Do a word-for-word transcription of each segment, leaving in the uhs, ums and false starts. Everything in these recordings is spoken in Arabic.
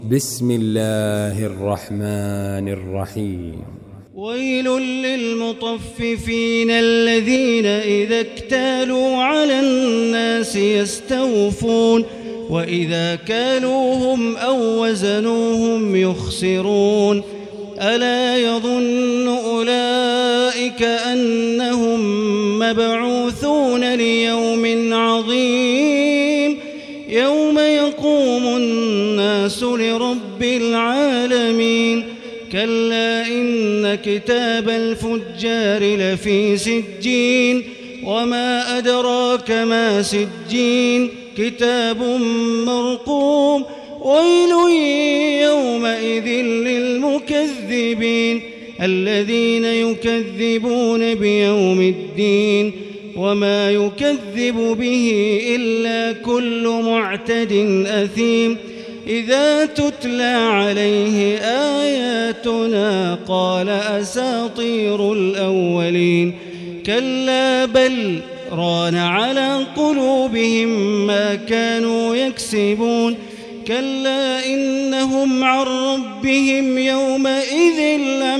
بسم الله الرحمن الرحيم. ويل للمطففين الذين إذا اكتالوا على الناس يستوفون وإذا كالوهم أو وزنوهم يخسرون ألا يظن أولئك أنهم مبعوثون ليوم عظيم يوم يقوم الناس لرب العالمين كلا إن كتاب الفجار لفي سجين وما أدراك ما سجين كتاب مرقوم ويل يومئذ للمكذبين الذين يكذبون بيوم الدين وما يكذب به إلا كل معتد أثيم إذا تتلى عليه آياتنا قال أساطير الأولين كلا بل ران على قلوبهم ما كانوا يكسبون كلا إنهم عن ربهم يومئذ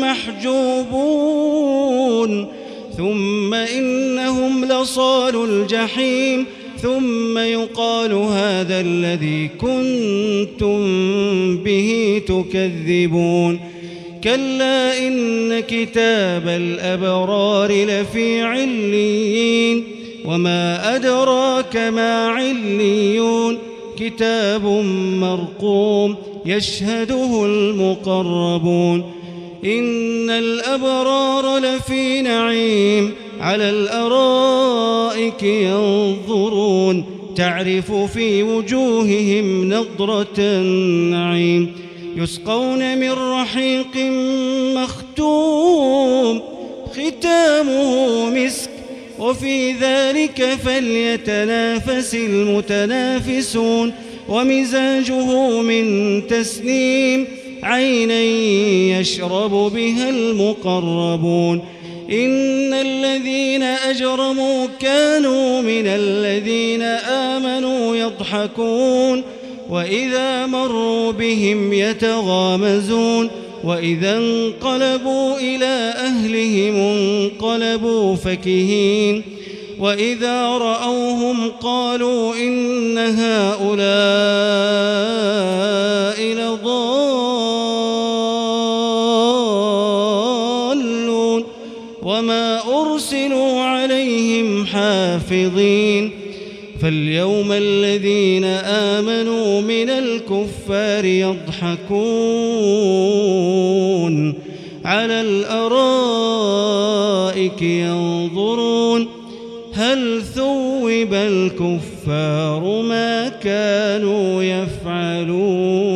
لمحجوبون ثم إنهم لصالوا الجحيم ثم يقال هذا الذي كنتم به تكذبون كلا إن كتاب الأبرار لفي عليين وما أدراك ما عليون كتاب مرقوم يشهده المقربون إن الأبرار لفي نعيم على الأرائك ينظرون تعرف في وجوههم نضرة النعيم يسقون من رحيق مختوم ختامه مسك وفي ذلك فليتنافس المتنافسون ومزاجه من تسنيم عينا يشرب بها المقربون إن الذين أجرموا كانوا من الذين آمنوا يضحكون وإذا مروا بهم يتغامزون وإذا انقلبوا إلى أهلهم انقلبوا فكهين وإذا رأوهم قالوا إن هؤلاء لضالون وما أرسلوا عليهم حافظين فاليوم الذين آمنوا من الكفار يضحكون على الأرائك ينظرون هل ثوب الكفار ما كانوا يفعلون.